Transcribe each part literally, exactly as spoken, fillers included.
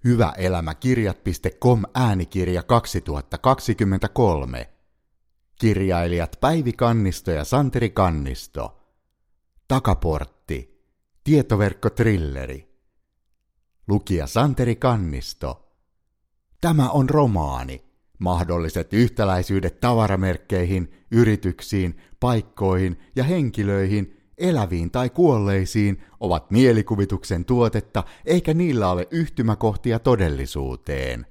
Hyväelämäkirjat piste com äänikirja kaksituhattakaksikymmentäkolme. Kirjailijat Päivi Kannisto ja Santeri Kannisto. Takaportti. Tietoverkkotrilleri. Lukija Santeri Kannisto. Tämä on romaani. Mahdolliset yhtäläisyydet tavaramerkkeihin, yrityksiin, paikkoihin ja henkilöihin, eläviin tai kuolleisiin, ovat mielikuvituksen tuotetta, eikä niillä ole yhtymäkohtia todellisuuteen.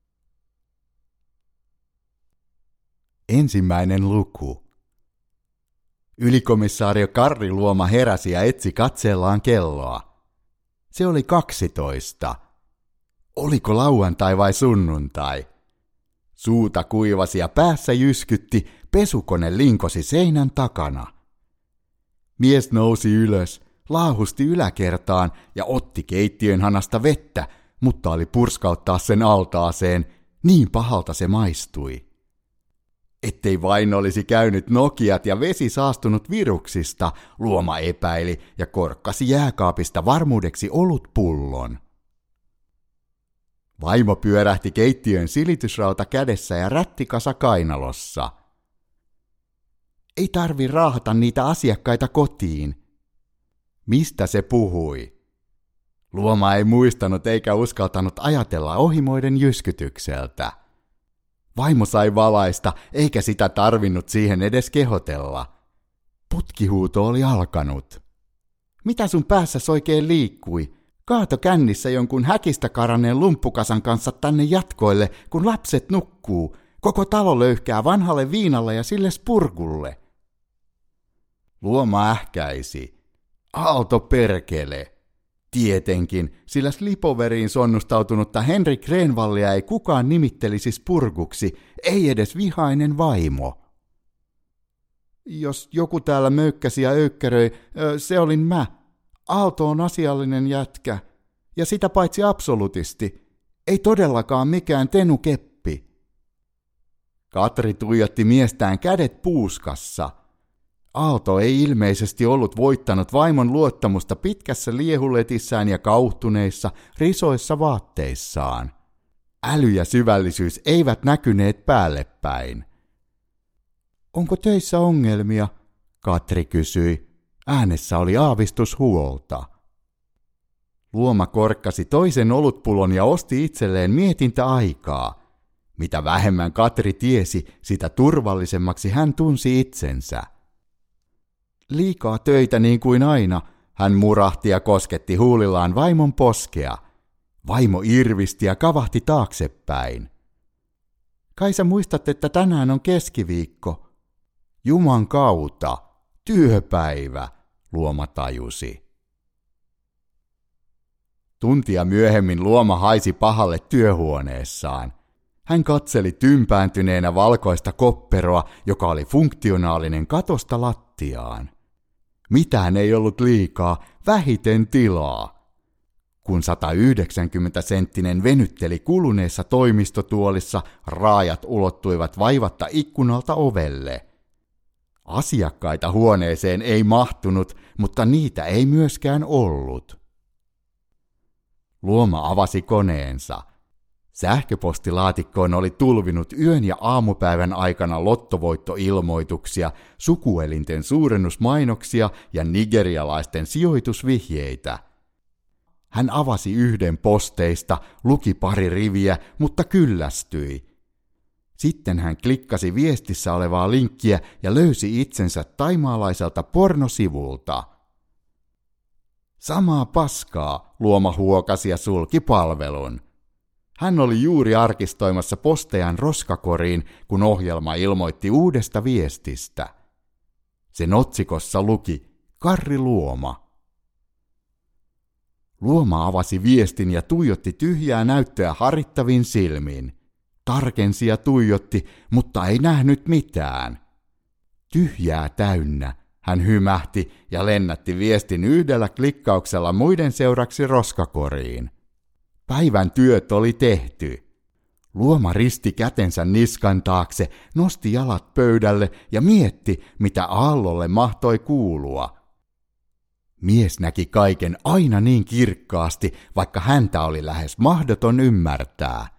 Ensimmäinen luku. Ylikomissaario Karri Luoma heräsi ja etsi katseellaan kelloa. Se oli kaksitoista. Oliko lauantai vai sunnuntai? Suuta kuivasi ja päässä jyskytti, pesukone linkosi seinän takana. Mies nousi ylös, laahusti yläkertaan ja otti keittiön hanasta vettä, mutta oli purskauttaa sen altaaseen, niin pahalta se maistui. Ettei vain olisi käynyt nokiat ja vesi saastunut viruksista, Luoma epäili ja korkkasi jääkaapista varmuudeksi olutpullon. Vaimo pyörähti keittiön silitysrauta kädessä ja rättikasa kainalossa. Ei tarvi raahata niitä asiakkaita kotiin. Mistä se puhui? Luoma ei muistanut eikä uskaltanut ajatella ohimoiden jyskytykseltä. Vaimo sai valaista, eikä sitä tarvinnut siihen edes kehotella. Putkihuuto oli alkanut. Mitä sun päässäs oikein liikkui? Kaato kännissä jonkun häkistä karanneen lumppukasan kanssa tänne jatkoille, kun lapset nukkuu. Koko talo löyhkää vanhalle viinalle ja sille spurgulle. Luoma ähkäisi. Aalto perkele. Tietenkin, sillä slipoveriin sonnustautunutta Henrik Krenvallia ei kukaan nimittelisi spurguksi, ei edes vihainen vaimo. Jos joku täällä möykkäsi ja öykkäröi, se olin mä. Aalto on asiallinen jätkä, ja sitä paitsi absolutisti. Ei todellakaan mikään tenukeppi. Katri tuijotti miestään kädet puuskassa. Aalto ei ilmeisesti ollut voittanut vaimon luottamusta pitkässä liehuletissään ja kauhtuneissa, risoissa vaatteissaan. Äly ja syvällisyys eivät näkyneet päälle päin. Onko töissä ongelmia? Katri kysyi. Äänessä oli aavistus huolta. Luoma korkkasi toisen olutpullon ja osti itselleen mietintäaikaa. Mitä vähemmän Katri tiesi, sitä turvallisemmaksi hän tunsi itsensä. Liikaa töitä niin kuin aina, hän murahti ja kosketti huulillaan vaimon poskea. Vaimo irvisti ja kavahti taaksepäin. Kai sä muistat, että tänään on keskiviikko. Juman kautta, työpäivä, Luoma tajusi. Tuntia myöhemmin Luoma haisi pahalle työhuoneessaan. Hän katseli tympääntyneenä valkoista kopperoa, joka oli funktionaalinen katosta lattiaan. Mitään ei ollut liikaa, vähiten tilaa. Kun satayhdeksänkymmentä senttinen venytteli kuluneessa toimistotuolissa, raajat ulottuivat vaivatta ikkunalta ovelle. Asiakkaita huoneeseen ei mahtunut, mutta niitä ei myöskään ollut. Luoma avasi koneensa. Sähköpostilaatikkoon oli tulvinut yön ja aamupäivän aikana lottovoittoilmoituksia, sukuelinten suurennusmainoksia ja nigerialaisten sijoitusvihjeitä. Hän avasi yhden posteista, luki pari riviä, mutta kyllästyi. Sitten hän klikkasi viestissä olevaa linkkiä ja löysi itsensä taimaalaiselta pornosivulta. Samaa paskaa, Luoma huokasi ja sulki palvelun. Hän oli juuri arkistoimassa postejan roskakoriin, kun ohjelma ilmoitti uudesta viestistä. Sen otsikossa luki Karri Luoma. Luoma avasi viestin ja tuijotti tyhjää näyttöä harittavin silmin. Tarkensi ja tuijotti, mutta ei nähnyt mitään. Tyhjää täynnä, hän hymähti ja lennätti viestin yhdellä klikkauksella muiden seuraksi roskakoriin. Päivän työt oli tehty. Luoma risti kätensä niskan taakse, nosti jalat pöydälle ja mietti, mitä aallolle mahtoi kuulua. Mies näki kaiken aina niin kirkkaasti, vaikka häntä oli lähes mahdoton ymmärtää.